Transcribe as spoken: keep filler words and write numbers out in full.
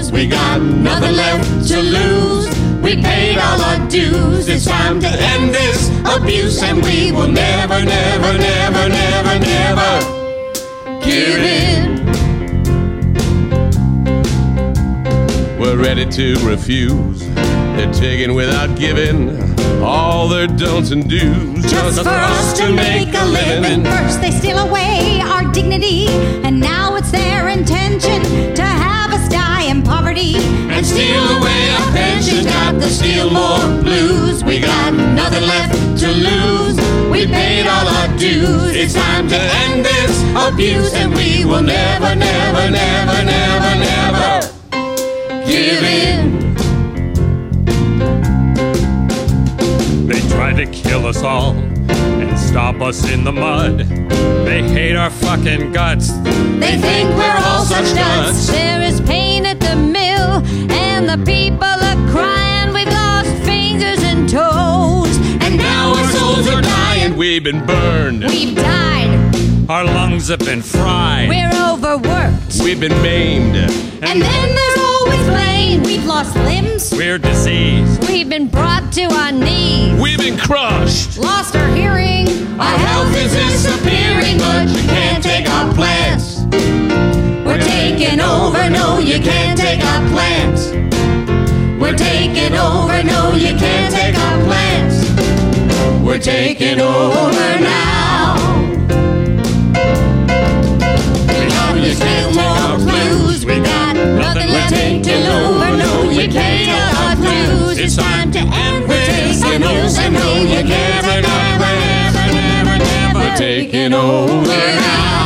blues. We got nothing left to lose. We paid all our dues. It's time to end this abuse, and we will never, never, never, never, never give in. We're ready to refuse. They're taking without giving all their don'ts and do's just for us to make a living. First they steal away our dignity, and now it's their intention to have us die in poverty and steal away our pensions. Got the steal more blues. We got nothing left to lose. We paid all our dues. It's time to end this abuse, and we will never, never, never, never, never give in. They tried to kill us all and stop us in the mud. They hate our fucking guts. They think we're all such nuts. There is pain at the mill, and the people are crying. We've lost fingers and toes, and now our souls are dying. We've been burned. We've died. Our lungs have been fried. We're overworked. We've been maimed. And, and then there's always blame. We've lost limbs. We're diseased. We've been brought to our knees. We've been crushed. Lost our hearing. Our health is disappearing, but you can't take our plants. We're taking over, no, you can't take our plants. We're taking over, no, you can't take our plants. We're taking over now. We got you still more blues. We got nothing left to over, no, you can't take our dues. It's time to end this abuse, and no, you can't take our plants. We're taking over now.